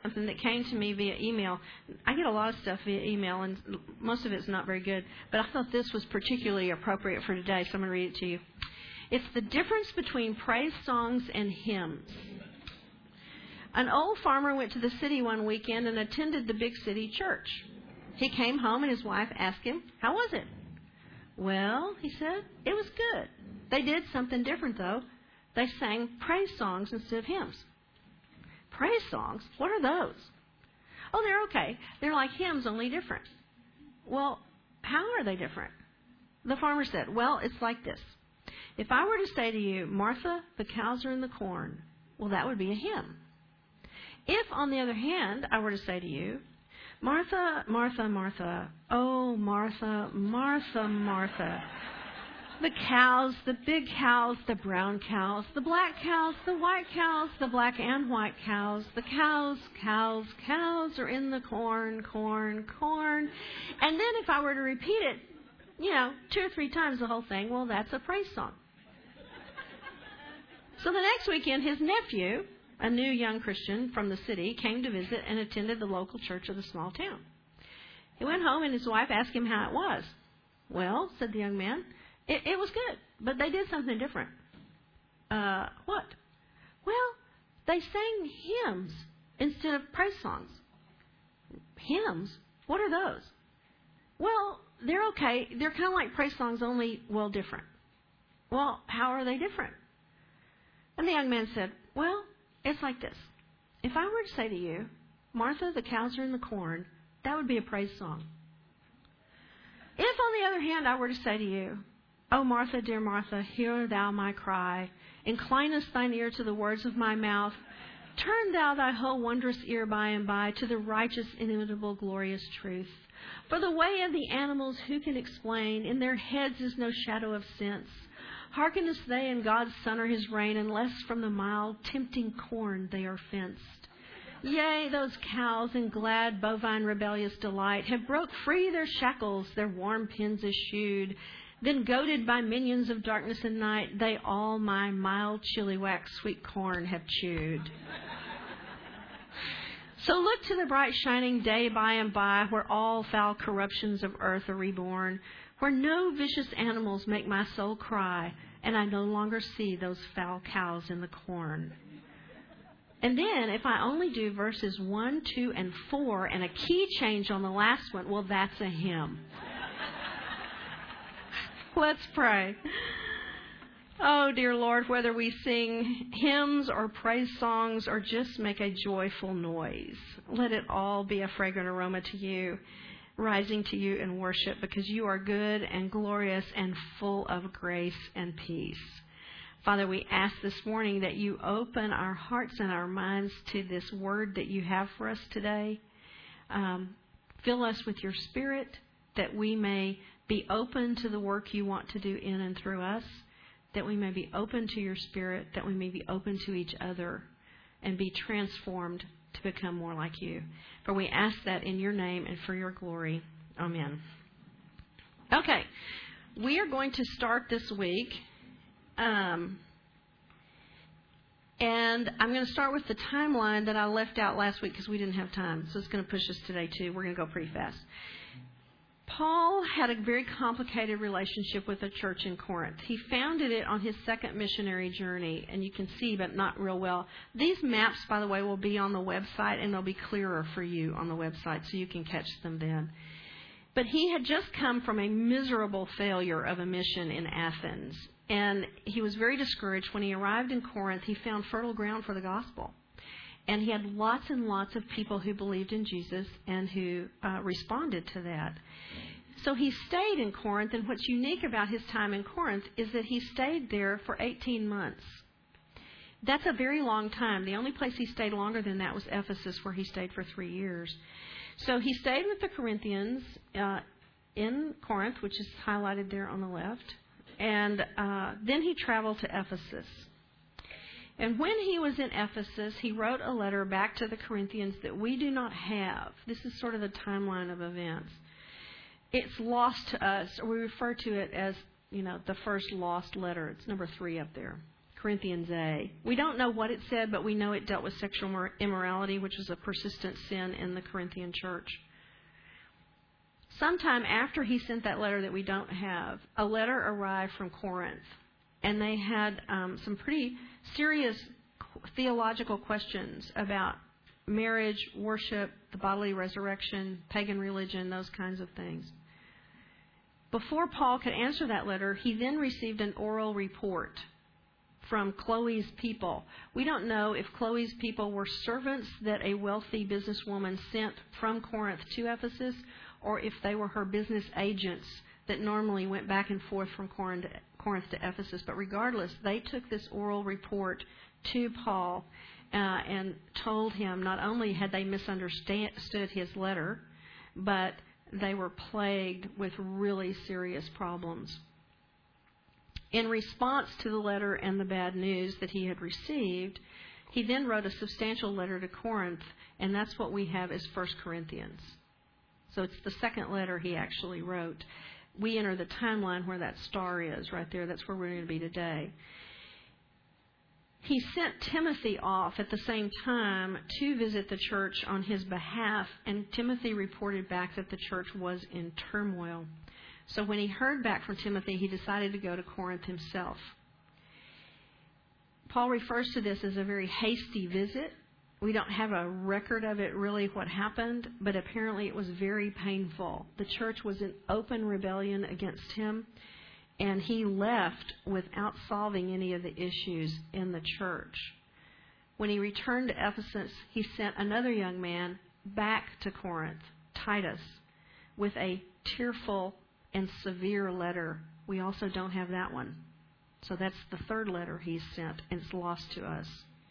something that came to me via email. I get a lot of stuff via email, and most of it's not very good. But I thought this was particularly appropriate for today, so I'm going to read it to you. It's the difference between praise songs and hymns. An old farmer went to the city one weekend and attended the big city church. He came home and his wife asked him, "How was it?" "Well," he said, "it was good. They did something different, though. They sang praise songs instead of hymns." "Praise songs? What are those?" "Oh, they're okay. They're like hymns, only different." "Well, how are they different?" The farmer said, "Well, it's like this. If I were to say to you, 'Martha, the cows are in the corn,' well, that would be a hymn. If, on the other hand, I were to say to you, 'Martha, Martha, Martha, oh, Martha, Martha, Martha,' the cows, the big cows, the brown cows, the black cows, the white cows, the black and white cows, the cows, cows, cows are in the corn, corn, corn." And then if I were to repeat it, 2 or 3 times the whole thing, well, that's a praise song. So the next weekend, his nephew, a new young Christian from the city, came to visit and attended the local church of the small town. He went home and his wife asked him how it was. "Well," said the young man, it was good, but they did something different." "What?" "Well, they sang hymns instead of praise songs." "Hymns? What are those?" "Well, they're okay. They're kind of like praise songs, only, well, different." "Well, how are they different?" And the young man said, "Well, it's like this. If I were to say to you, 'Martha, the cows are in the corn,' that would be a praise song. If, on the other hand, I were to say to you, 'O Martha, dear Martha, hear thou my cry. Inclinest thine ear to the words of my mouth. Turn thou thy whole wondrous ear by and by to the righteous, inimitable, glorious truth. For the way of the animals who can explain? In their heads is no shadow of sense. Hearkenest they in God's sun or his rain, unless from the mild, tempting corn they are fenced. Yea, those cows in glad bovine rebellious delight have broke free their shackles, their warm pens eschewed. Then goaded by minions of darkness and night, they all my mild chili wax sweet corn have chewed. So look to the bright shining day by and by, where all foul corruptions of earth are reborn, where no vicious animals make my soul cry, and I no longer see those foul cows in the corn." And then, if I only do verses 1, 2, and 4, and a key change on the last one, well, that's a hymn. Let's pray. Oh, dear Lord, whether we sing hymns or praise songs or just make a joyful noise, let it all be a fragrant aroma to you, rising to you in worship, because you are good and glorious and full of grace and peace. Father, we ask this morning that you open our hearts and our minds to this word that you have for us today. Fill us with your Spirit, that we may be open to the work you want to do in and through us, that we may be open to your Spirit, that we may be open to each other, and be transformed to become more like you. For we ask that in your name and for your glory. Amen. Okay, we are going to start this week. And I'm going to start with the timeline that I left out last week because we didn't have time. So it's going to push us today, too. We're going to go pretty fast. Paul had a very complicated relationship with a church in Corinth. He founded it on his second missionary journey, and you can see, but not real well. These maps, by the way, will be on the website, and they'll be clearer for you on the website, so you can catch them then. But he had just come from a miserable failure of a mission in Athens, and he was very discouraged. When he arrived in Corinth, he found fertile ground for the gospel. And he had lots and lots of people who believed in Jesus and who responded to that. So he stayed in Corinth, and what's unique about his time in Corinth is that he stayed there for 18 months. That's a very long time. The only place he stayed longer than that was Ephesus, where he stayed for 3 years. So he stayed with the Corinthians in Corinth, which is highlighted there on the left. And then he traveled to Ephesus. And when he was in Ephesus, he wrote a letter back to the Corinthians that we do not have. This is sort of the timeline of events. It's lost to us, or we refer to it as, the first lost letter. It's number 3 up there. Corinthians A. We don't know what it said, but we know it dealt with sexual immorality, which was a persistent sin in the Corinthian church. Sometime after he sent that letter that we don't have, a letter arrived from Corinth. And they had some pretty serious theological questions about marriage, worship, the bodily resurrection, pagan religion, those kinds of things. Before Paul could answer that letter, he then received an oral report from Chloe's people. We don't know if Chloe's people were servants that a wealthy businesswoman sent from Corinth to Ephesus, or if they were her business agents that normally went back and forth from Corinth to Ephesus. But regardless, they took this oral report to Paul and told him not only had they misunderstood his letter, but they were plagued with really serious problems. In response to the letter and the bad news that he had received, he then wrote a substantial letter to Corinth, and that's what we have as 1 Corinthians. So it's the second letter he actually wrote. We enter the timeline where that star is right there. That's where we're going to be today. He sent Timothy off at the same time to visit the church on his behalf, and Timothy reported back that the church was in turmoil. So when he heard back from Timothy, he decided to go to Corinth himself. Paul refers to this as a very hasty visit. We don't have a record of it really what happened, but apparently it was very painful. The church was in open rebellion against him, and he left without solving any of the issues in the church. When he returned to Ephesus, he sent another young man back to Corinth, Titus, with a tearful and severe letter. We also don't have that one. So that's the third letter he sent, and it's lost to us.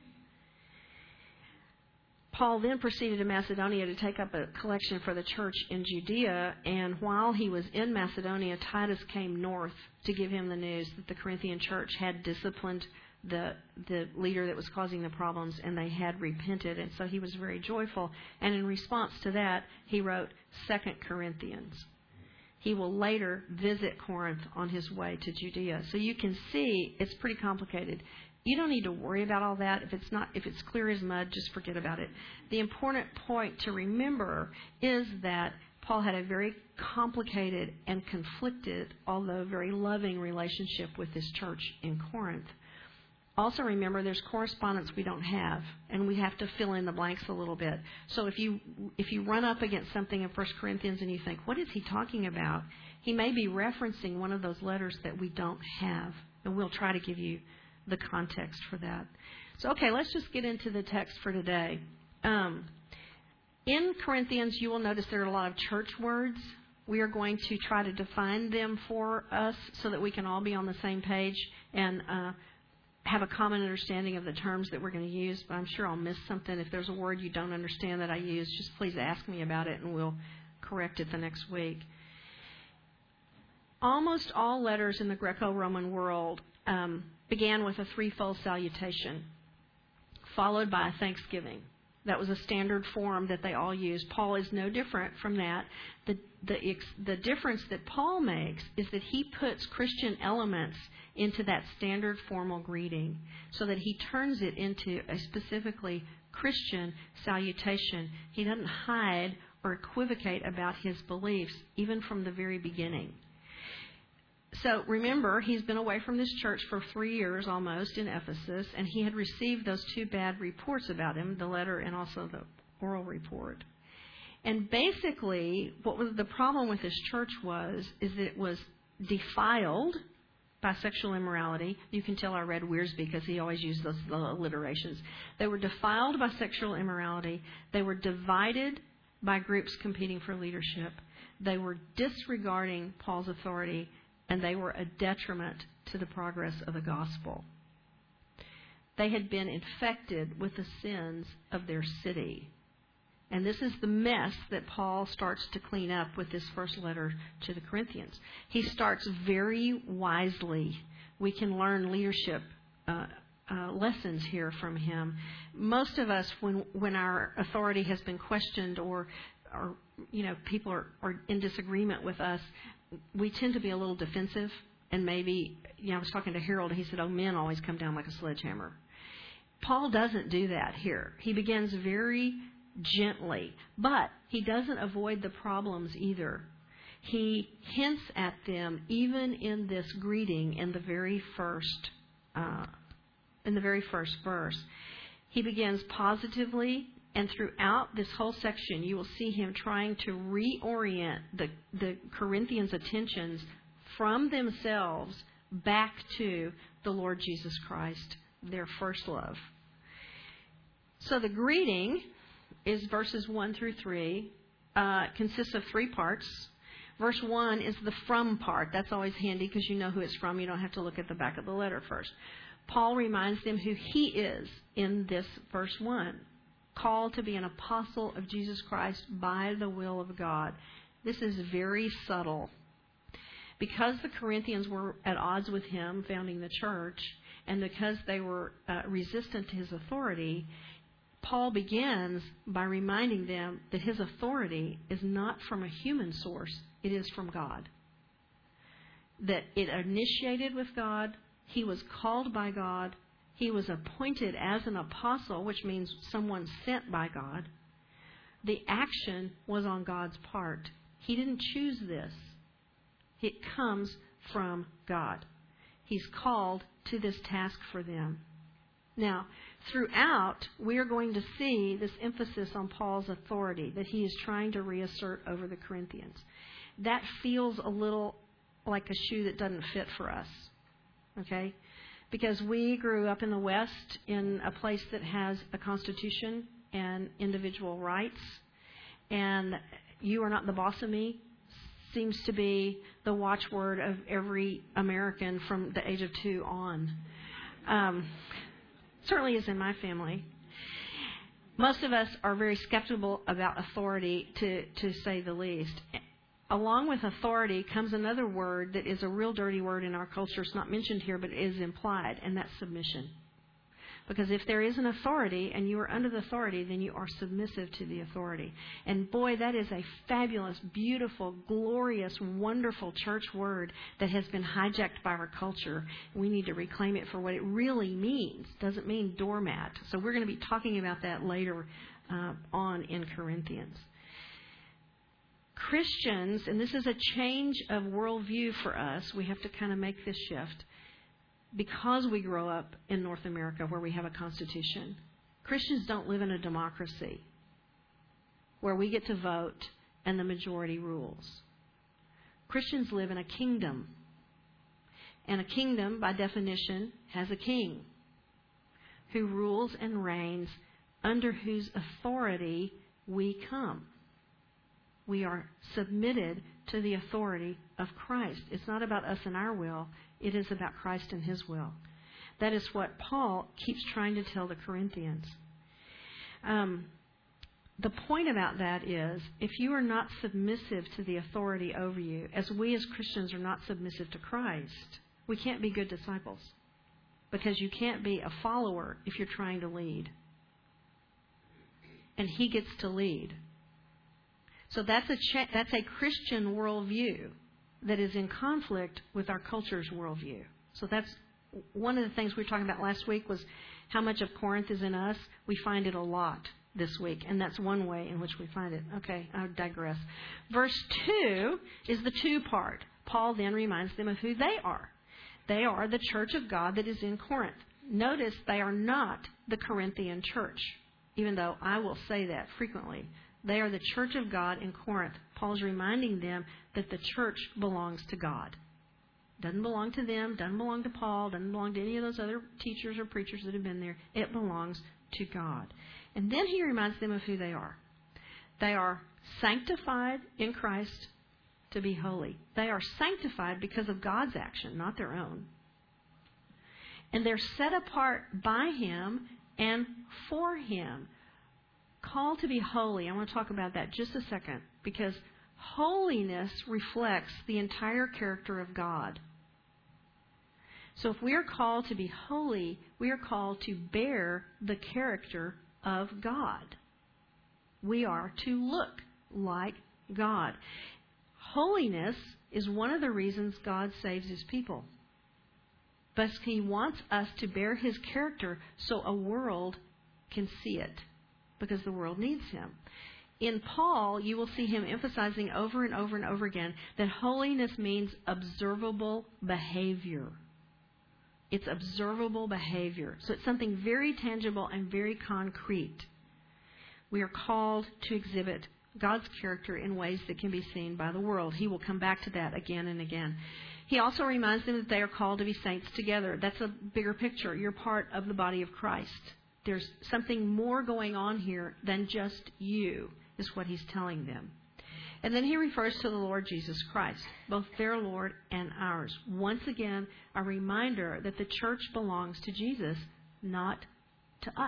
Paul then proceeded to Macedonia to take up a collection for the church in Judea, and while he was in Macedonia, Titus came north to give him the news that the Corinthian church had disciplined the leader that was causing the problems, and they had repented, and so he was very joyful. And in response to that, he wrote 2 Corinthians. He will later visit Corinth on his way to Judea. So you can see it's pretty complicated. You don't need to worry about all that. If it's clear as mud, just forget about it. The important point to remember is that Paul had a very complicated and conflicted, although very loving relationship with this church in Corinth. Also remember, there's correspondence we don't have, and we have to fill in the blanks a little bit. So if you run up against something in 1 Corinthians and you think, what is he talking about? He may be referencing one of those letters that we don't have, and we'll try to give you the context for that. So, okay, let's just get into the text for today. In Corinthians, you will notice there are a lot of church words. We are going to try to define them for us so that we can all be on the same page and have a common understanding of the terms that we're going to use. But I'm sure I'll miss something. If there's a word you don't understand that I use, just please ask me about it and we'll correct it the next week. Almost all letters in the Greco-Roman world began with a threefold salutation, followed by a thanksgiving. That was a standard form that they all used. Paul is no different from that. The difference that Paul makes is that he puts Christian elements into that standard formal greeting so that he turns it into a specifically Christian salutation. He doesn't hide or equivocate about his beliefs, even from the very beginning. So remember, he's been away from this church for 3 years almost in Ephesus, and he had received those two bad reports about him, the letter and also the oral report. And basically, what was the problem with this church is that it was defiled by sexual immorality. You can tell I read Wiersbe because he always used those alliterations. They were defiled by sexual immorality. They were divided by groups competing for leadership. They were disregarding Paul's authority, and they were a detriment to the progress of the gospel. They had been infected with the sins of their city. And this is the mess that Paul starts to clean up with this first letter to the Corinthians. He starts very wisely. We can learn leadership lessons here from him. Most of us, when our authority has been questioned or people are in disagreement with us, we tend to be a little defensive And maybe, I was talking to Harold, and he said, men always come down like a sledgehammer. Paul doesn't do that here. He begins very gently, but he doesn't avoid the problems either. He hints at them even in this greeting in the very first verse. He begins positively, and throughout this whole section, you will see him trying to reorient the Corinthians' attentions from themselves back to the Lord Jesus Christ, their first love. So the greeting is verses 1 through 3. Consists of 3 parts. Verse 1 is the from part. That's always handy because you know who it's from. You don't have to look at the back of the letter first. Paul reminds them who he is in this verse 1. Called to be an apostle of Jesus Christ by the will of God. This is very subtle. Because the Corinthians were at odds with him founding the church, and because they were resistant to his authority, Paul begins by reminding them that his authority is not from a human source, it is from God. That it initiated with God, he was called by God, he was appointed as an apostle, which means someone sent by God. The action was on God's part. He didn't choose this. It comes from God. He's called to this task for them. Now, throughout, we are going to see this emphasis on Paul's authority that he is trying to reassert over the Corinthians. That feels a little like a shoe that doesn't fit for us, okay? Because we grew up in the West in a place that has a constitution and individual rights, and you are not the boss of me seems to be the watchword of every American from the age of 2 on. Certainly is in my family. Most of us are very skeptical about authority, to say the least. Along with authority comes another word that is a real dirty word in our culture. It's not mentioned here, but it is implied, and that's submission. Because if there is an authority and you are under the authority, then you are submissive to the authority. And boy, that is a fabulous, beautiful, glorious, wonderful church word that has been hijacked by our culture. We need to reclaim it for what it really means. It doesn't mean doormat. So we're going to be talking about that later on in Corinthians. Christians, and this is a change of worldview for us, we have to kind of make this shift. Because we grow up in North America where we have a constitution, Christians don't live in a democracy where we get to vote and the majority rules. Christians live in a kingdom. And a kingdom, by definition, has a king who rules and reigns, under whose authority we come. We are submitted to the authority of Christ. It's not about us and our will. It is about Christ and His will. That is what Paul keeps trying to tell the Corinthians. The point about that is, if you are not submissive to the authority over you, as we as Christians are not submissive to Christ, we can't be good disciples. Because you can't be a follower if you're trying to lead. And He gets to lead. So that's a Christian worldview that is in conflict with our culture's worldview. So that's one of the things we were talking about last week, was how much of Corinth is in us. We find it a lot this week, and that's one way in which we find it. Okay, I digress. Verse 2 is the 2 part. Paul then reminds them of who they are. They are the church of God that is in Corinth. Notice they are not the Corinthian church, even though I will say that frequently. They are the church of God in Corinth. Paul's reminding them that the church belongs to God. Doesn't belong to them, doesn't belong to Paul, doesn't belong to any of those other teachers or preachers that have been there. It belongs to God. And then he reminds them of who they are. They are sanctified in Christ to be holy. They are sanctified because of God's action, not their own. And they're set apart by Him and for Him. Called to be holy. I want to talk about that just a second, because holiness reflects the entire character of God. So if we are called to be holy, we are called to bear the character of God. We are to look like God. Holiness is one of the reasons God saves His people. But He wants us to bear His character so a world can see it, because the world needs Him. In Paul, you will see him emphasizing over and over and over again that holiness means observable behavior. It's observable behavior. So it's something very tangible and very concrete. We are called to exhibit God's character in ways that can be seen by the world. He will come back to that again and again. He also reminds them that they are called to be saints together. That's a bigger picture. You're part of the body of Christ. There's something more going on here than just you, is what he's telling them. And then he refers to the Lord Jesus Christ, both their Lord and ours. Once again, a reminder that the church belongs to Jesus, not to us.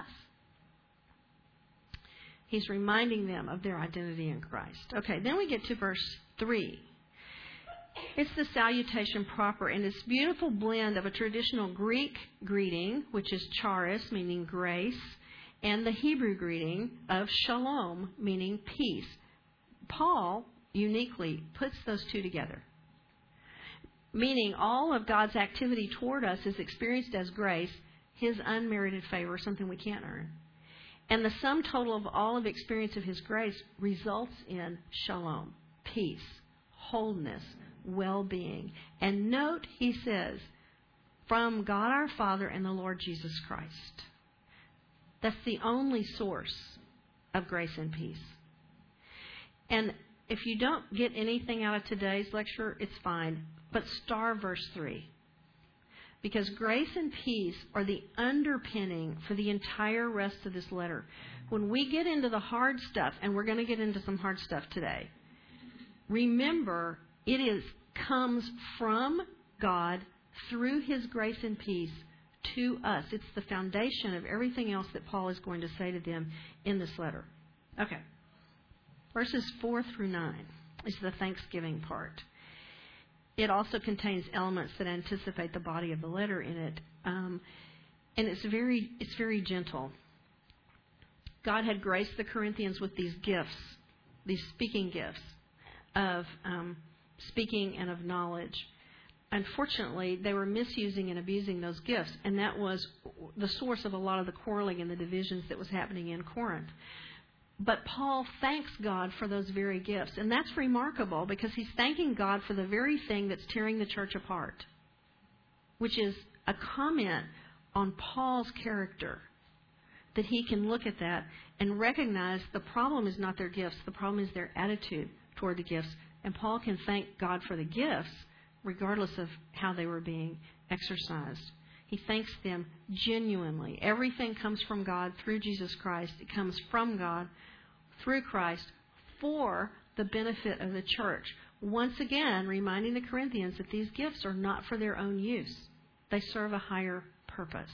He's reminding them of their identity in Christ. Okay, then we get to verse 3. It's the salutation proper, and this beautiful blend of a traditional Greek greeting, which is charis, meaning grace, and the Hebrew greeting of shalom, meaning peace. Paul uniquely puts those two together, meaning all of God's activity toward us is experienced as grace, His unmerited favor, something we can't earn. And the sum total of all of the experience of His grace results in shalom, peace, wholeness, well-being. And note, he says, from God our Father and the Lord Jesus Christ. That's the only source of grace and peace. And if you don't get anything out of today's lecture, it's fine. But star verse 3. Because grace and peace are the underpinning for the entire rest of this letter. When we get into the hard stuff, and we're going to get into some hard stuff today, remember, it comes from God through His grace and peace to us. It's the foundation of everything else that Paul is going to say to them in this letter. Okay. Verses 4 through 9 is the thanksgiving part. It also contains elements that anticipate the body of the letter in it. And it's very gentle. God had graced the Corinthians with these gifts, these speaking gifts of speaking and of knowledge. Unfortunately, they were misusing and abusing those gifts, and that was the source of a lot of the quarreling and the divisions that was happening in Corinth. But Paul thanks God for those very gifts, and that's remarkable because he's thanking God for the very thing that's tearing the church apart, which is a comment on Paul's character, that he can look at that and recognize the problem is not their gifts, the problem is their attitude toward the gifts. And Paul can thank God for the gifts regardless of how they were being exercised. He thanks them genuinely. Everything comes from God through Jesus Christ. It comes from God through Christ for the benefit of the church. Once again, reminding the Corinthians that these gifts are not for their own use. They serve a higher purpose.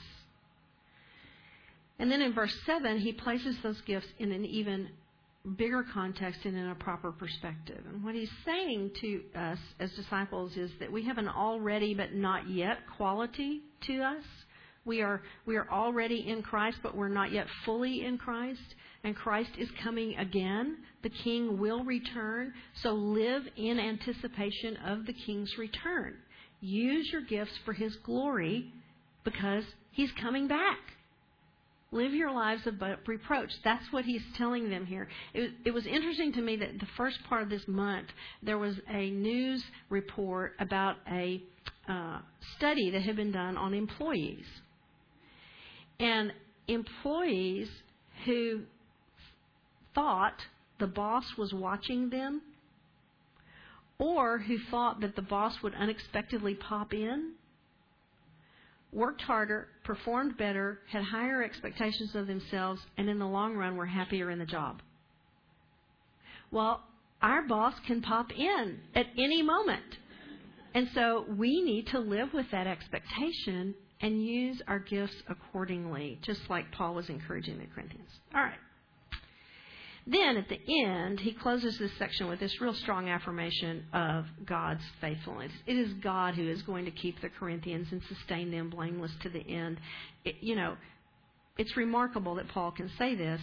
And then in verse 7, he places those gifts in an even bigger context and in a proper perspective. And what he's saying to us as disciples is that we have an already but not yet quality to us. We are already in Christ, but we're not yet fully in Christ. And Christ is coming again. The King will return. So live in anticipation of the King's return. Use your gifts for His glory because He's coming back. Live your lives above reproach. That's what he's telling them here. It was interesting to me that the first part of this month, there was a news report about a study that had been done on employees. And employees who thought the boss was watching them, or who thought that the boss would unexpectedly pop in, worked harder, performed better, had higher expectations of themselves, and in the long run were happier in the job. Well, our boss can pop in at any moment. And so we need to live with that expectation and use our gifts accordingly, just like Paul was encouraging the Corinthians. All right. Then at the end, he closes this section with this real strong affirmation of God's faithfulness. It is God who is going to keep the Corinthians and sustain them blameless to the end. It's remarkable that Paul can say this.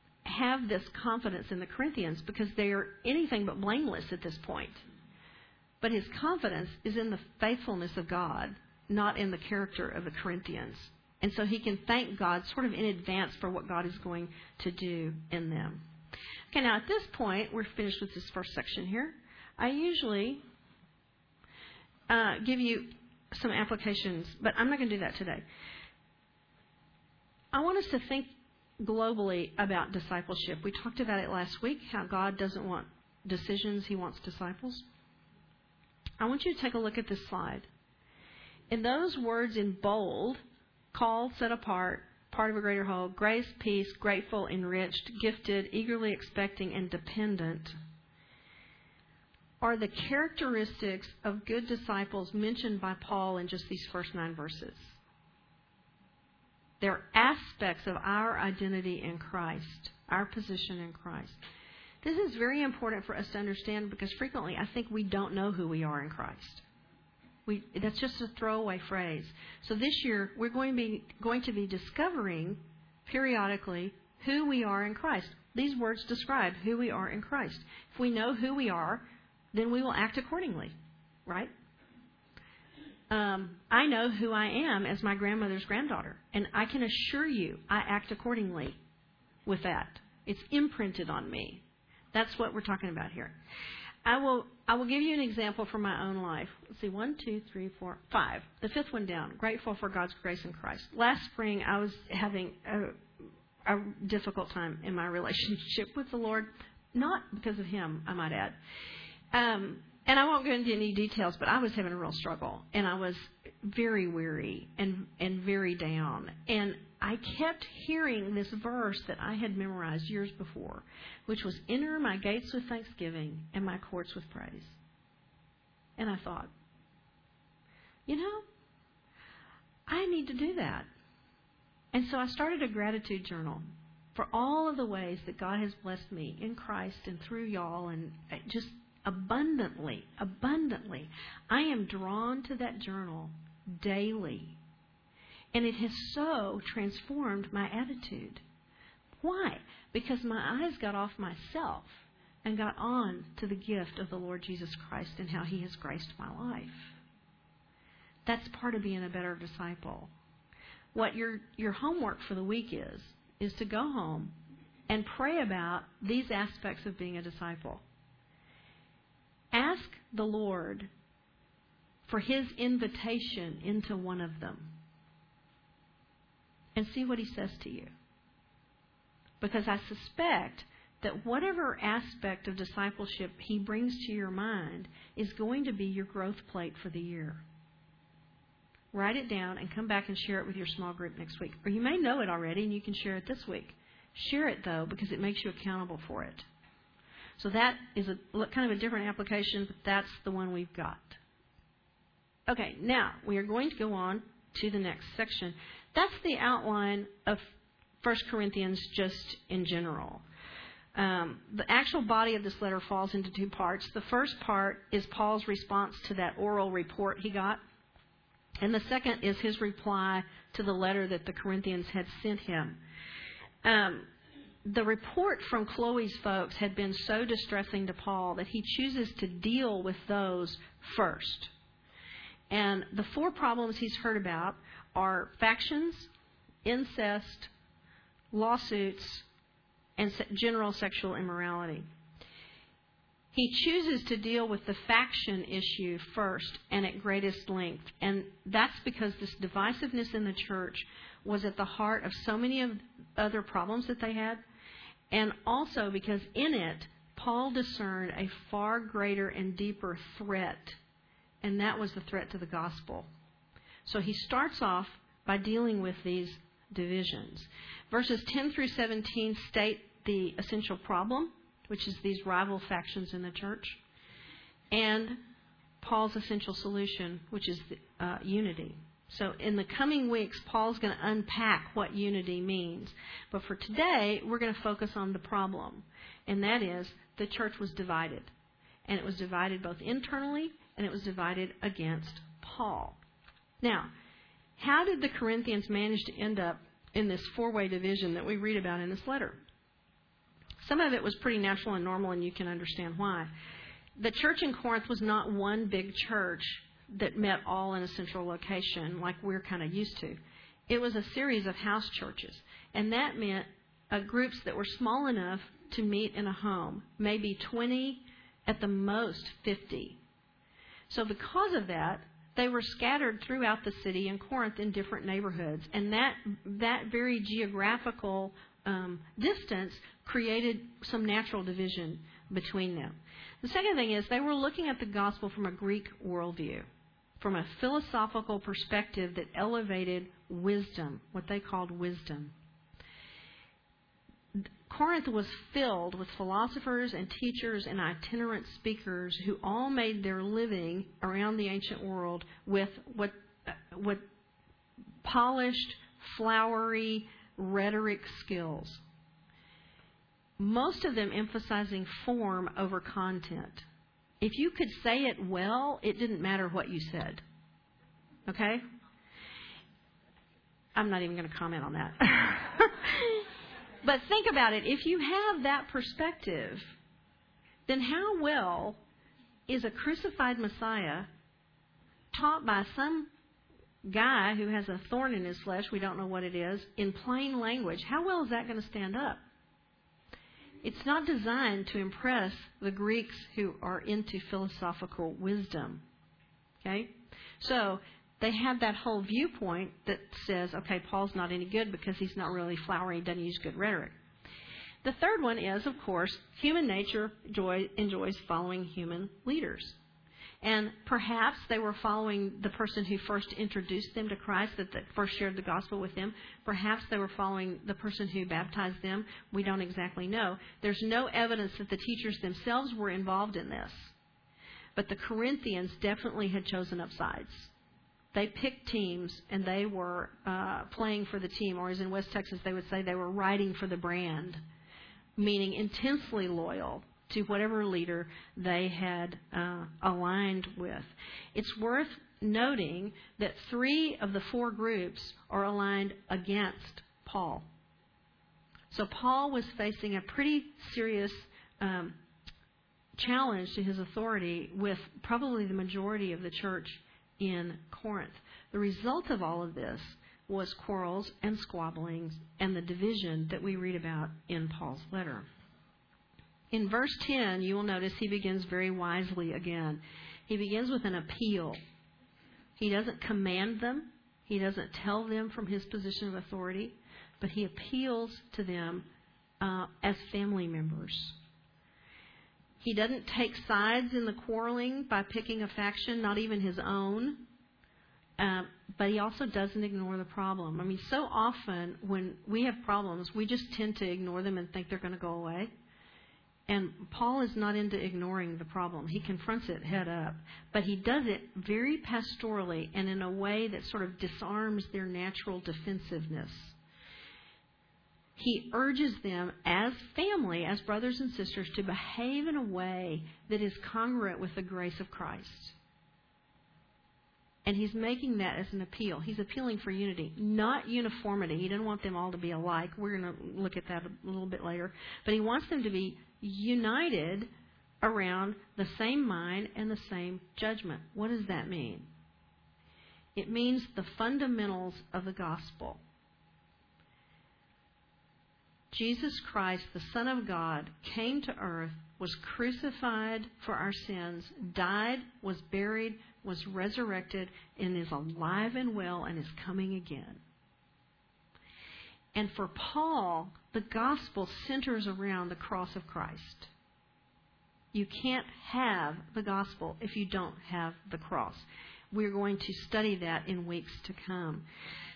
Have this confidence in the Corinthians because they are anything but blameless at this point. But his confidence is in the faithfulness of God, not in the character of the Corinthians. And so he can thank God sort of in advance for what God is going to do in them. Okay, now at this point, we're finished with this first section here. I usually give you some applications, but I'm not going to do that today. I want us to think globally about discipleship. We talked about it last week, how God doesn't want decisions, he wants disciples. I want you to take a look at this slide. In those words in bold, called, set apart, part of a greater whole, grace, peace, grateful, enriched, gifted, eagerly expecting, and dependent, are the characteristics of good disciples mentioned by Paul in just these first 9 verses. They're aspects of our identity in Christ, our position in Christ. This is very important for us to understand because frequently I think we don't know who we are in Christ. That's just a throwaway phrase. So this year we're going to be discovering periodically who we are in Christ. These words describe who we are in Christ. If we know who we are, then we will act accordingly, right? I know who I am as my grandmother's granddaughter, and I can assure you I act accordingly with that. It's imprinted on me. That's what we're talking about here. I will give you an example from my own life. Let's see, 1, 2, 3, 4, 5. The 5th one down, grateful for God's grace in Christ. Last spring, I was having a difficult time in my relationship with the Lord, not because of him, I might add. And I won't go into any details, but I was having a real struggle, and I was very weary and very down. And I kept hearing this verse that I had memorized years before, which was, enter my gates with thanksgiving and my courts with praise. And I thought, I need to do that. And so I started a gratitude journal for all of the ways that God has blessed me in Christ and through y'all, and just abundantly. I am drawn to that journal daily. And it has so transformed my attitude. Why? Because my eyes got off myself and got on to the gift of the Lord Jesus Christ and how he has graced my life. That's part of being a better disciple. What your homework for the week is to go home and pray about these aspects of being a disciple. Ask the Lord for his invitation into one of them. And see what he says to you. Because I suspect that whatever aspect of discipleship he brings to your mind is going to be your growth plate for the year. Write it down and come back and share it with your small group next week. Or you may know it already and you can share it this week. Share it, though, because it makes you accountable for it. So that is kind of a different application, but that's the one we've got. Okay, now we are going to go on to the next section. That's the outline of 1 Corinthians just in general. The actual body of this letter falls into 2 parts. The first part is Paul's response to that oral report he got. And the second is his reply to the letter that the Corinthians had sent him. The report from Chloe's folks had been so distressing to Paul that he chooses to deal with those first. And the 4 problems he's heard about are factions, incest, lawsuits, and general sexual immorality. He chooses to deal with the faction issue first and at greatest length. And that's because this divisiveness in the church was at the heart of so many of other problems that they had. And also because in it, Paul discerned a far greater and deeper threat. And that was the threat to the gospel. So he starts off by dealing with these divisions. Verses 10 through 17 state the essential problem, which is these rival factions in the church, and Paul's essential solution, which is unity. So in the coming weeks, Paul's going to unpack what unity means. But for today, we're going to focus on the problem, and that is the church was divided. And it was divided both internally, and it was divided against Paul. Now, how did the Corinthians manage to end up in this 4-way division that we read about in this letter? Some of it was pretty natural and normal, and you can understand why. The church in Corinth was not one big church that met all in a central location like we're kind of used to. It was a series of house churches. And that meant groups that were small enough to meet in a home, maybe 20, at the most 50. So because of that, they were scattered throughout the city in Corinth in different neighborhoods. And that very geographical distance created some natural division between them. The second thing is they were looking at the gospel from a Greek worldview, from a philosophical perspective that elevated wisdom, what they called wisdom. Corinth was filled with philosophers and teachers and itinerant speakers who all made their living around the ancient world with what polished, flowery rhetoric skills. Most of them emphasizing form over content. If you could say it well, it didn't matter what you said. Okay? I'm not even going to comment on that. But think about it. If you have that perspective, then how well is a crucified Messiah taught by some guy who has a thorn in his flesh, we don't know what it is, in plain language? How well is that going to stand up? It's not designed to impress the Greeks who are into philosophical wisdom. Okay? So they have that whole viewpoint that says, okay, Paul's not any good because he's not really flowery, he doesn't use good rhetoric. The third one is, of course, human nature enjoys following human leaders. And perhaps they were following the person who first introduced them to Christ, that first shared the gospel with them. Perhaps they were following the person who baptized them. We don't exactly know. There's no evidence that the teachers themselves were involved in this. But the Corinthians definitely had chosen up sides. They picked teams, and they were playing for the team, or as in West Texas they would say they were riding for the brand, meaning intensely loyal to whatever leader they had aligned with. It's worth noting that 3 of the 4 groups are aligned against Paul. So Paul was facing a pretty serious challenge to his authority with probably the majority of the church in Corinth. The result of all of this was quarrels and squabblings and the division that we read about in Paul's letter. In verse 10, you will notice he begins very wisely again. He begins with an appeal. He doesn't command them. He doesn't tell them from his position of authority, but he appeals to them as family members. He doesn't take sides in the quarreling by picking a faction, not even his own. But he also doesn't ignore the problem. I mean, so often when we have problems, we just tend to ignore them and think they're going to go away. And Paul is not into ignoring the problem. He confronts it head up. But he does it very pastorally and in a way that sort of disarms their natural defensiveness. He urges them as family, as brothers and sisters, to behave in a way that is congruent with the grace of Christ. And he's making that as an appeal. He's appealing for unity, not uniformity. He doesn't want them all to be alike. We're going to look at that a little bit later. But he wants them to be united around the same mind and the same judgment. What does that mean? It means the fundamentals of the gospel. Jesus Christ, the Son of God, came to earth, was crucified for our sins, died, was buried, was resurrected, and is alive and well and is coming again. And for Paul, the gospel centers around the cross of Christ. You can't have the gospel if you don't have the cross. We're going to study that in weeks to come.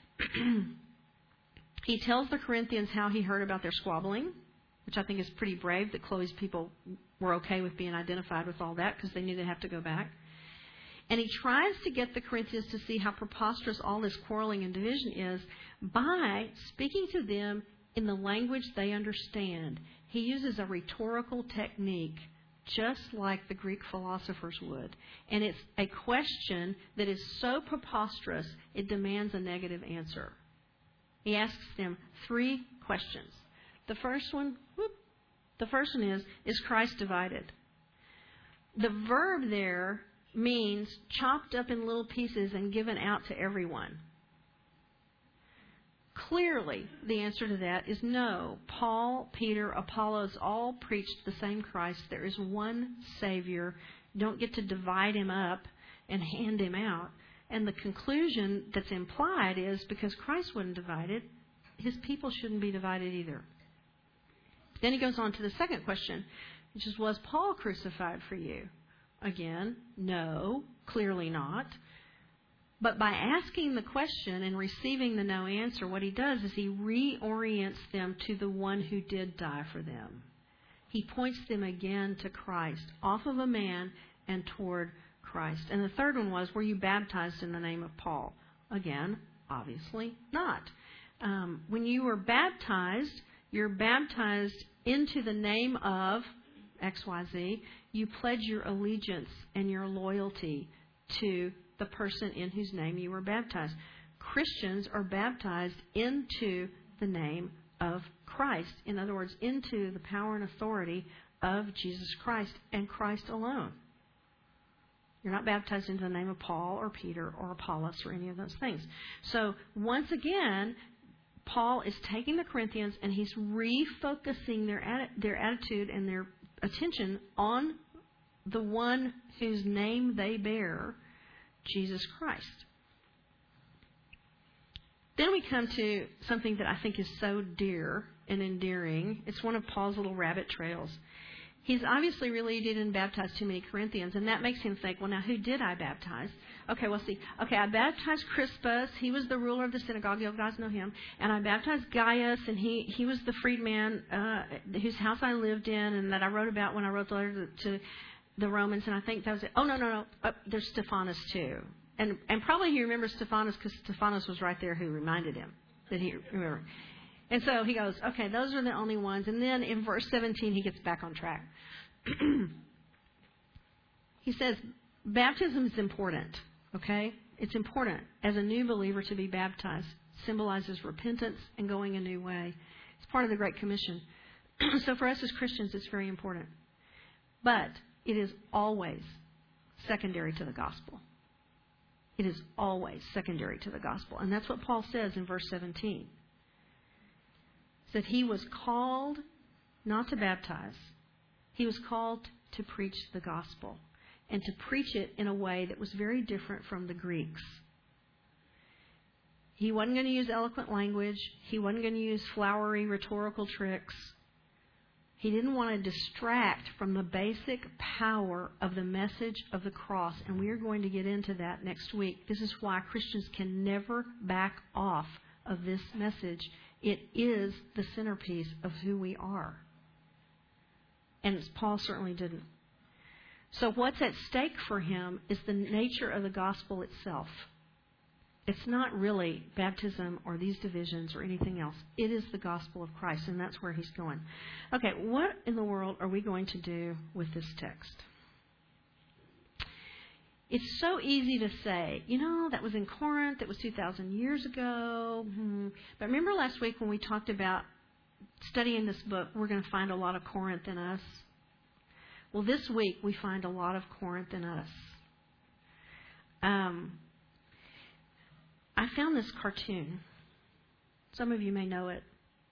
He tells the Corinthians how he heard about their squabbling, which I think is pretty brave that Chloe's people were okay with being identified with all that because they knew they'd have to go back. And he tries to get the Corinthians to see how preposterous all this quarreling and division is by speaking to them in the language they understand. He uses a rhetorical technique just like the Greek philosophers would. And it's a question that is so preposterous, it demands a negative answer. He asks them 3 questions. The first one is Christ divided? The verb there means chopped up in little pieces and given out to everyone. Clearly, the answer to that is no. Paul, Peter, Apollos all preached the same Christ. There is one Savior. Don't get to divide him up and hand him out. And the conclusion that's implied is because Christ wasn't divided, his people shouldn't be divided either. Then he goes on to the second question, which is, was Paul crucified for you? Again, no, clearly not. But by asking the question and receiving the no answer, what he does is he reorients them to the one who did die for them. He points them again to Christ, off of a man and toward Christ. And the third one was, were you baptized in the name of Paul? Again, obviously not. When you were baptized, you're baptized into the name of XYZ. You pledge your allegiance and your loyalty to the person in whose name you were baptized. Christians are baptized into the name of Christ. In other words, into the power and authority of Jesus Christ and Christ alone. You're not baptized into the name of Paul or Peter or Apollos or any of those things. So once again, Paul is taking the Corinthians and he's refocusing their attitude and their attention on the one whose name they bear, Jesus Christ. Then we come to something that I think is so dear and endearing. It's one of Paul's little rabbit trails. He's obviously really didn't baptize too many Corinthians, and that makes him think, well, now who did I baptize? Okay, we'll see. Okay, I baptized Crispus. He was the ruler of the synagogue. You guys know him. And I baptized Gaius, and he was the freedman whose house I lived in and that I wrote about when I wrote the letter to the Romans. And I think that was it. Oh, no. There's Stephanas, too. And probably he remembers Stephanas because Stephanas was right there who reminded him that he remembered. And so he goes, okay, those are the only ones. And then in verse 17, he gets back on track. He says, baptism is important, okay? It's important as a new believer to be baptized. It symbolizes repentance and going a new way. It's part of the Great Commission. So for us as Christians, it's very important. But it is always secondary to the gospel. It is always secondary to the gospel. And that's what Paul says in verse 17. That he was called not to baptize. He was called to preach the gospel and to preach it in a way that was very different from the Greeks. He wasn't going to use eloquent language. He wasn't going to use flowery rhetorical tricks. He didn't want to distract from the basic power of the message of the cross, and we are going to get into that next week. This is why Christians can never back off of this message. It is the centerpiece of who we are. And Paul certainly didn't. So what's at stake for him is the nature of the gospel itself. It's not really baptism or these divisions or anything else. It is the gospel of Christ, and that's where he's going. Okay, what in the world are we going to do with this text? It's so easy to say, that was in Corinth, that was 2,000 years ago. But remember last week when we talked about studying this book, we're going to find a lot of Corinth in us. Well, this week we find a lot of Corinth in us. I found this cartoon. Some of you may know it.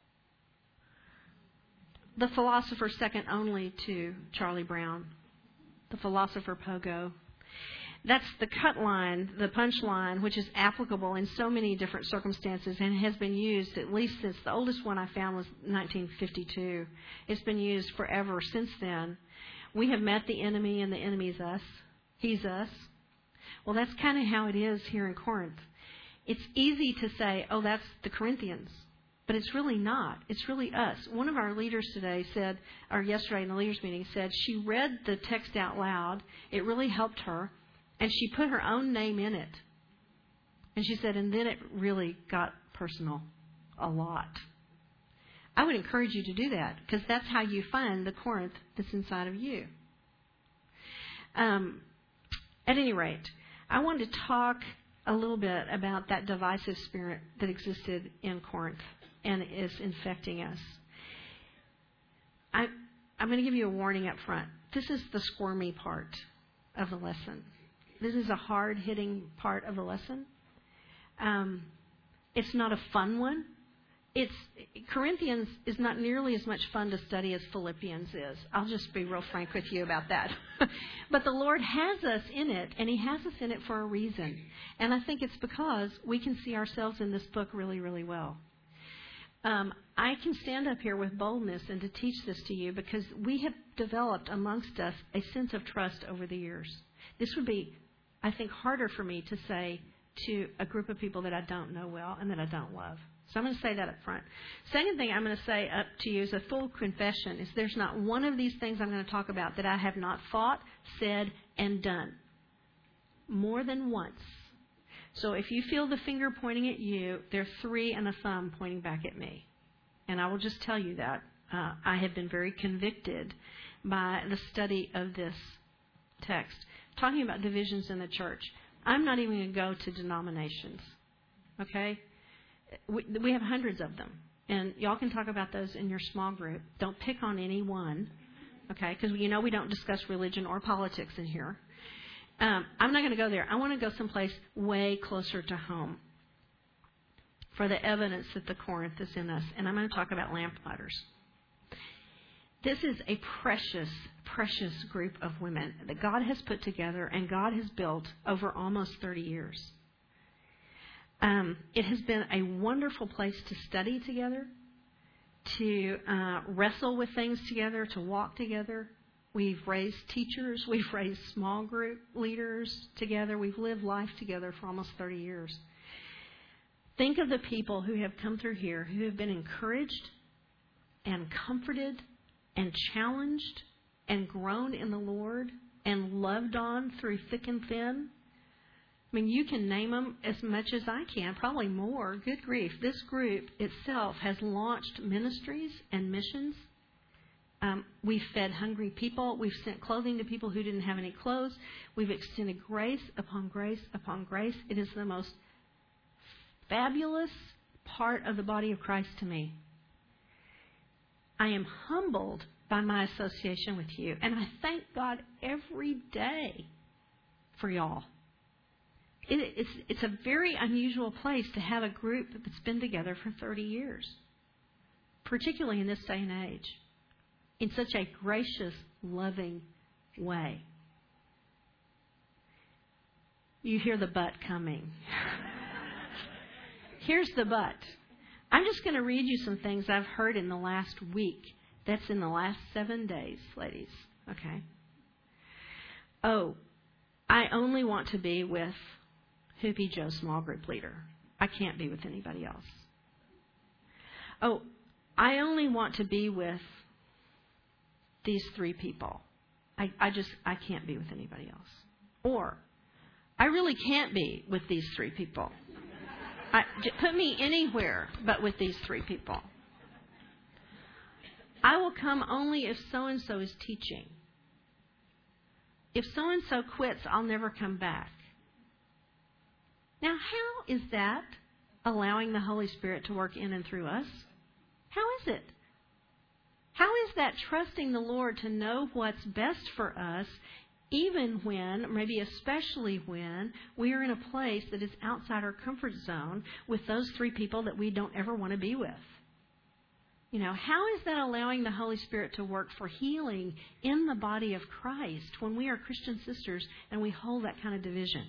The philosopher second only to Charlie Brown. The philosopher Pogo. That's the cut line, the punch line, which is applicable in so many different circumstances and has been used at least since the oldest one I found was 1952. It's been used forever since then. We have met the enemy and the enemy is us. He's us. Well, that's kind of how it is here in Corinth. It's easy to say, oh, that's the Corinthians. But it's really not. It's really us. One of our leaders today said, or yesterday in the leaders meeting, said she read the text out loud. It really helped her. And she put her own name in it. And she said, and then it really got personal a lot. I would encourage you to do that because that's how you find the Corinth that's inside of you. At any rate, I wanted to talk a little bit about that divisive spirit that existed in Corinth and is infecting us. I'm going to give you a warning up front. this is the squirmy part of the lesson. This is a hard-hitting part of the lesson. It's not a fun one. Corinthians is not nearly as much fun to study as Philippians is. I'll just be real frank with you about that. But the Lord has us in it, and He has us in it for a reason. And I think it's because we can see ourselves in this book really, really well. I can stand up here with boldness and to teach this to you because we have developed amongst us a sense of trust over the years. This would be, I think, harder for me to say to a group of people that I don't know well and that I don't love. So I'm going to say that up front. Second thing I'm going to say up to you is a full confession is there's not one of these things I'm going to talk about that I have not thought, said, and done more than once. So if you feel the finger pointing at you, there are 3 and a thumb pointing back at me. And I will just tell you that. I have been very convicted by the study of this text. Talking about divisions in the church. I'm not even going to go to denominations. Okay? We have hundreds of them. And y'all can talk about those in your small group. Don't pick on any one. Okay? Because we don't discuss religion or politics in here. I'm not going to go there. I want to go someplace way closer to home for the evidence that the Corinth is in us. And I'm going to talk about lamplighters. This is a precious, precious group of women that God has put together and God has built over almost 30 years. It has been a wonderful place to study together, to wrestle with things together, to walk together. We've raised teachers. We've raised small group leaders together. We've lived life together for almost 30 years. Think of the people who have come through here who have been encouraged and comforted and challenged and grown in the Lord and loved on through thick and thin. I mean, you can name them as much as I can, probably more. Good grief. This group itself has launched ministries and missions. We've fed hungry people. We've sent clothing to people who didn't have any clothes. We've extended grace upon grace upon grace. It is the most fabulous part of the body of Christ to me. I am humbled by my association with you. And I thank God every day for y'all. It's a very unusual place to have a group that's been together for 30 years. Particularly in this day and age. In such a gracious, loving way. You hear the but coming. Here's the but. I'm just going to read you some things I've heard in the last week. That's in the last 7 days, ladies. Okay. Oh, I only want to be with Hoopy Joe, small group leader. I can't be with anybody else. Oh, I only want to be with these 3 people. I can't be with anybody else. Or, I really can't be with these 3 people. Put me anywhere but with these 3 people. I will come only if so-and-so is teaching. If so-and-so quits, I'll never come back. Now, how is that allowing the Holy Spirit to work in and through us? How is it? How is that trusting the Lord to know what's best for us, even when, maybe especially when, we are in a place that is outside our comfort zone with those 3 people that we don't ever want to be with? How is that allowing the Holy Spirit to work for healing in the body of Christ when we are Christian sisters and we hold that kind of division?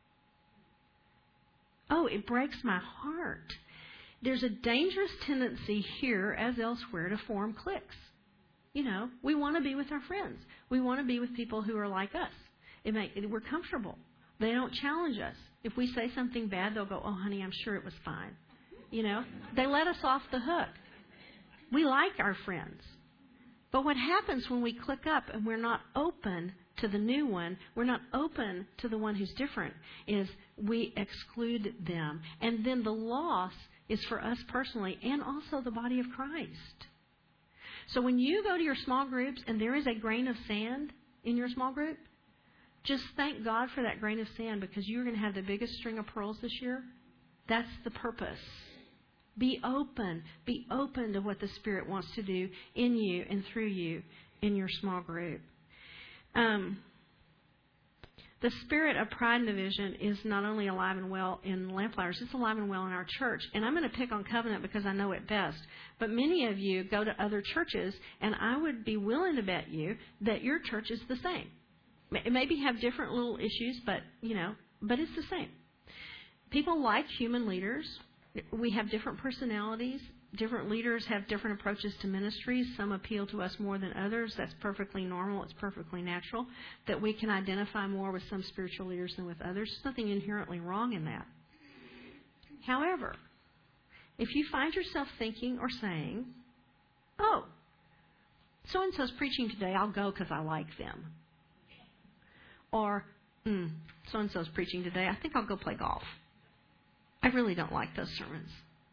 Oh, it breaks my heart. There's a dangerous tendency here, as elsewhere, to form cliques. We want to be with our friends. We want to be with people who are like us. We're comfortable. They don't challenge us. If we say something bad, they'll go, oh, honey, I'm sure it was fine. They let us off the hook. We like our friends. But what happens when we click up and we're not open to the new one, we're not open to the one who's different, is we exclude them. And then the loss is for us personally and also the body of Christ. So when you go to your small groups and there is a grain of sand in your small group, just thank God for that grain of sand because you're going to have the biggest string of pearls this year. That's the purpose. Be open. Be open to what the Spirit wants to do in you and through you in your small group. The spirit of pride and division is not only alive and well in Lamplighters, it's alive and well in our church. And I'm going to pick on Covenant because I know it best. But many of you go to other churches, and I would be willing to bet you that your church is the same. It maybe have different little issues, but it's the same. People like human leaders. We have different personalities. Different leaders have different approaches to ministries. Some appeal to us more than others. That's perfectly normal. It's perfectly natural that we can identify more with some spiritual leaders than with others. There's nothing inherently wrong in that. However, if you find yourself thinking or saying, oh, so-and-so's preaching today, I'll go because I like them. Or, so-and-so's preaching today, I think I'll go play golf. I really don't like those sermons.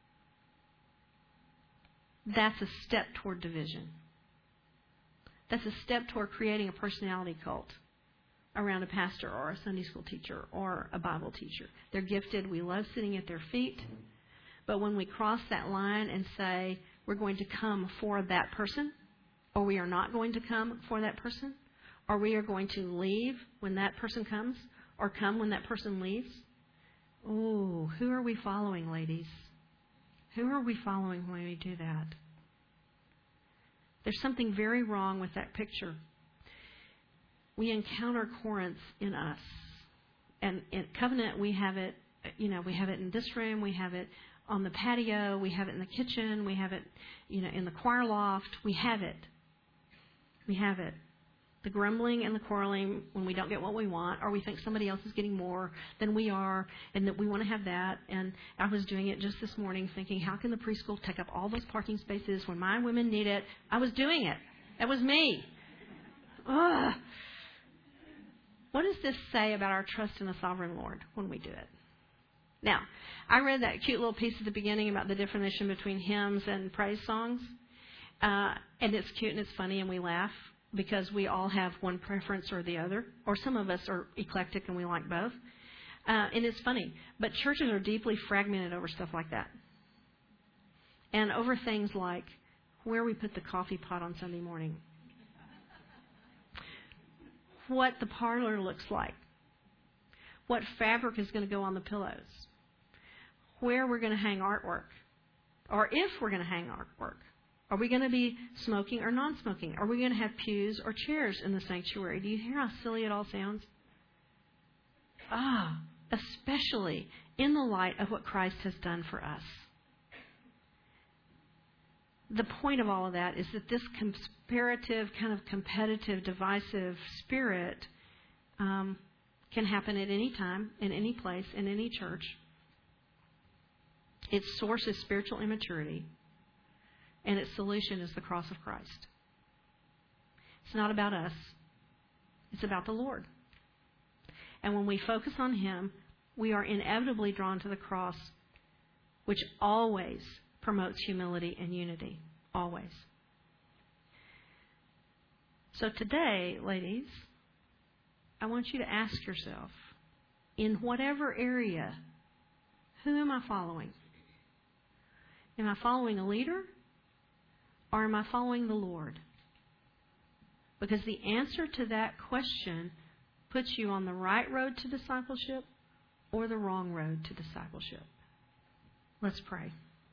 That's a step toward division. That's a step toward creating a personality cult around a pastor or a Sunday school teacher or a Bible teacher. They're gifted. We love sitting at their feet. But when we cross that line and say we're going to come for that person, or we are not going to come for that person, or we are going to leave when that person comes, or come when that person leaves, ooh, who are we following, ladies? Who are we following when we do that? There's something very wrong with that picture. We encounter Corinth in us. And in Covenant, we have it, we have it in this room, we have it on the patio, we have it in the kitchen, we have it, in the choir loft. We have it. We have it. The grumbling and the quarreling when we don't get what we want, or we think somebody else is getting more than we are, and that we want to have that. And I was doing it just this morning thinking, how can the preschool take up all those parking spaces when my women need it? I was doing it. That was me. Ugh. What does this say about our trust in the sovereign Lord when we do it? Now, I read that cute little piece at the beginning about the definition between hymns and praise songs. And it's cute and it's funny and we laugh, because we all have one preference or the other. Or some of us are eclectic and we like both. And it's funny. But churches are deeply fragmented over stuff like that. And over things like where we put the coffee pot on Sunday morning. What the parlor looks like. What fabric is going to go on the pillows. Where we're going to hang artwork. Or if we're going to hang artwork. Are we going to be smoking or non-smoking? Are we going to have pews or chairs in the sanctuary? Do you hear how silly it all sounds? Especially in the light of what Christ has done for us. The point of all of that is that this comparative, kind of competitive, divisive spirit can happen at any time, in any place, in any church. Its source is spiritual immaturity. And its solution is the cross of Christ. It's not about us. It's about the Lord. And when we focus on Him, we are inevitably drawn to the cross, which always promotes humility and unity. Always. So today, ladies, I want you to ask yourself, in whatever area, who am I following? Am I following a leader? Or am I following the Lord? Because the answer to that question puts you on the right road to discipleship or the wrong road to discipleship. Let's pray.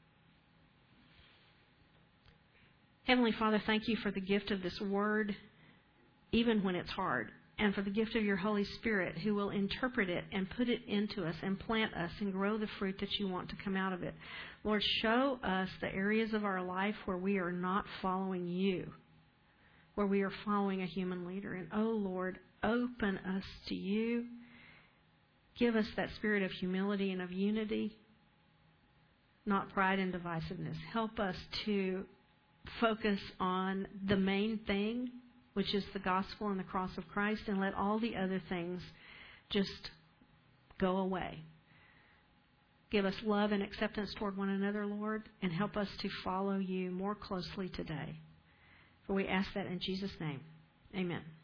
Heavenly Father, thank you for the gift of this word, even when it's hard, and for the gift of your Holy Spirit who will interpret it and put it into us and plant us and grow the fruit that you want to come out of it. Lord, show us the areas of our life where we are not following you, where we are following a human leader. And, oh, Lord, open us to you. Give us that spirit of humility and of unity, not pride and divisiveness. Help us to focus on the main thing, which is the gospel and the cross of Christ, and let all the other things just go away. Give us love and acceptance toward one another, Lord, and help us to follow you more closely today. For we ask that in Jesus' name. Amen.